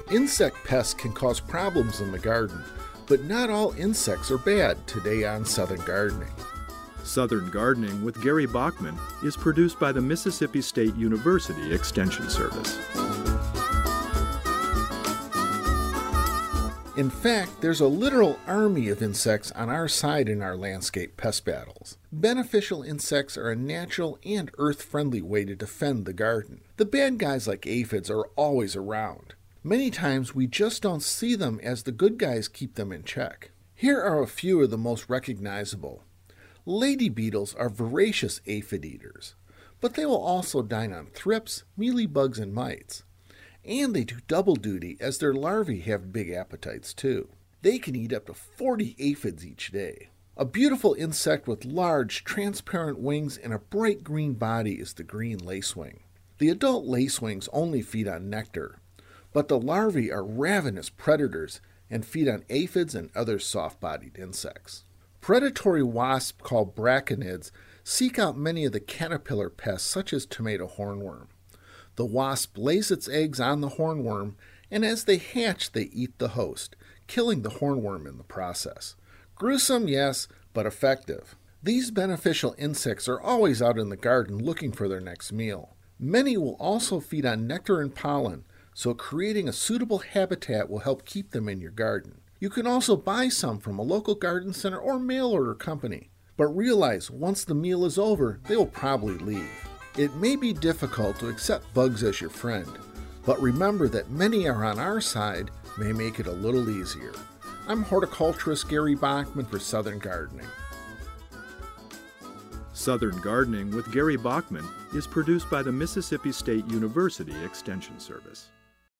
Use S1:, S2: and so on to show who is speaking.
S1: Insect pests can cause problems in the garden, but not all insects are bad today on Southern Gardening.
S2: Southern Gardening with Gary Bachman is produced by the Mississippi State University Extension Service.
S1: In fact, there's a literal army of insects on our side in our landscape pest battles. Beneficial insects are a natural and earth-friendly way to defend the garden. The bad guys like aphids are always around. Many times we just don't see them as the good guys keep them in check. Here are a few of the most recognizable. Lady beetles are voracious aphid eaters, but they will also dine on thrips, mealybugs, and mites. And they do double duty as their larvae have big appetites too. They can eat up to 40 aphids each day. A beautiful insect with large, transparent wings and a bright green body is the green lacewing. The adult lacewings only feed on nectar, but the larvae are ravenous predators and feed on aphids and other soft-bodied insects. Predatory wasps called braconids seek out many of the caterpillar pests such as tomato hornworm. The wasp lays its eggs on the hornworm, and as they hatch, they eat the host, killing the hornworm in the process. Gruesome, yes, but effective. These beneficial insects are always out in the garden looking for their next meal. Many will also feed on nectar and pollen, so creating a suitable habitat will help keep them in your garden. You can also buy some from a local garden center or mail order company. But realize once the meal is over, they will probably leave. It may be difficult to accept bugs as your friend, but remember that many are on our side may make it a little easier. I'm horticulturist Gary Bachman for Southern Gardening.
S2: Southern Gardening with Gary Bachman is produced by the Mississippi State University Extension Service.